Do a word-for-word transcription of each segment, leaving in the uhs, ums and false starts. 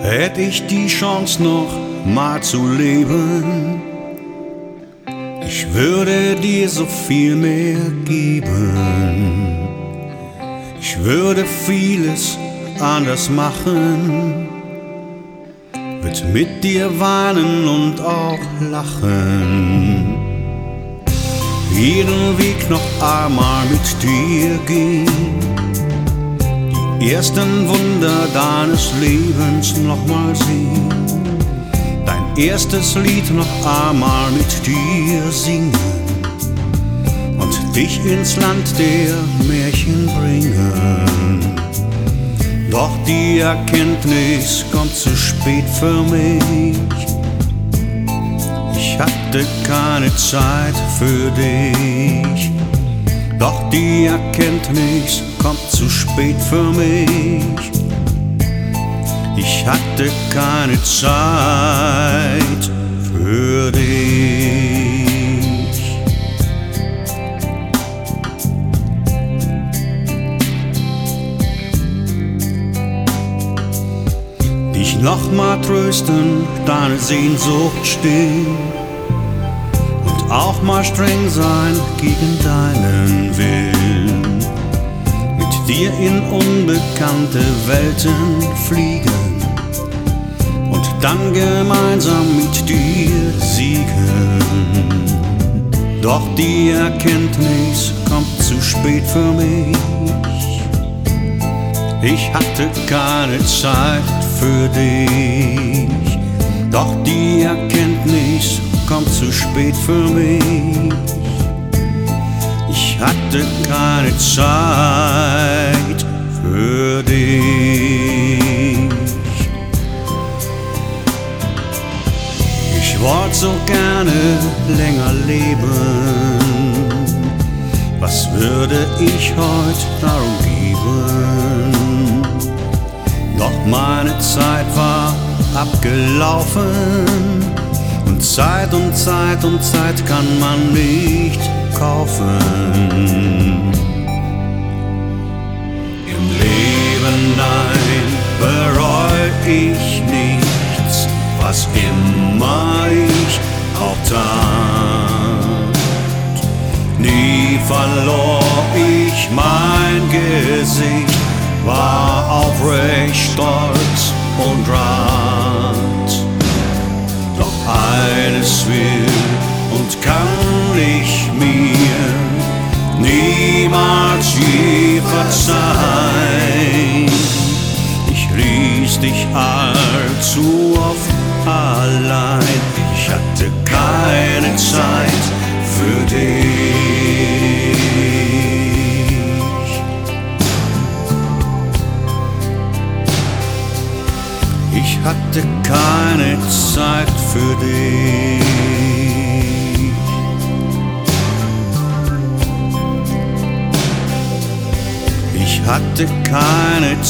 Hätt ich die Chance noch mal zu leben, ich würde dir so viel mehr geben. Ich würde vieles anders machen, würd mit dir weinen und auch lachen. Jeden Weg noch einmal mit dir gehen, die ersten Wunder deines Lebens noch mal sehen, dein erstes Lied noch einmal mit dir singen und dich ins Land der Märchen bringen. Doch die Erkenntnis kommt zu spät für mich. Ich hatte keine Zeit für dich. Doch die Erkenntnis kommt zu spät für mich. Ich hatte keine Zeit für dich. Dich nochmal trösten, deine Sehnsucht stillen und auch mal streng sein gegen deinen Willen. Mit dir in unbekannte Welten fliegen und dann gemeinsam mit dir siegen. Doch die Erkenntnis kommt zu spät für mich. Ich hatte keine Zeit für dich. Doch die Erkenntnis kommt zu spät für mich. Ich hatte keine Zeit für dich. Ich wollte so gerne länger leben. Was würde ich heute darum geben? Doch meine Zeit war abgelaufen. Und Zeit und Zeit und Zeit kann man nicht kaufen. Im Leben, nein, bereu ich nichts, was immer ich auch tat. Nie verlor ich mein Gesicht, war aufrecht, stolz und rat. Doch eines will und kann ich mir niemals je verzeihen. Ich ließ dich allzu oft allein. Ich hatte keine Zeit für dich. Ich hatte keine Zeit für dich. Ich hatte keine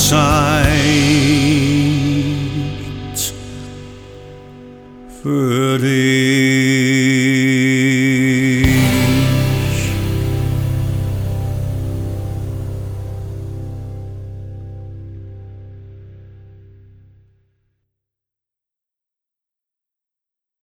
Zeit für dich.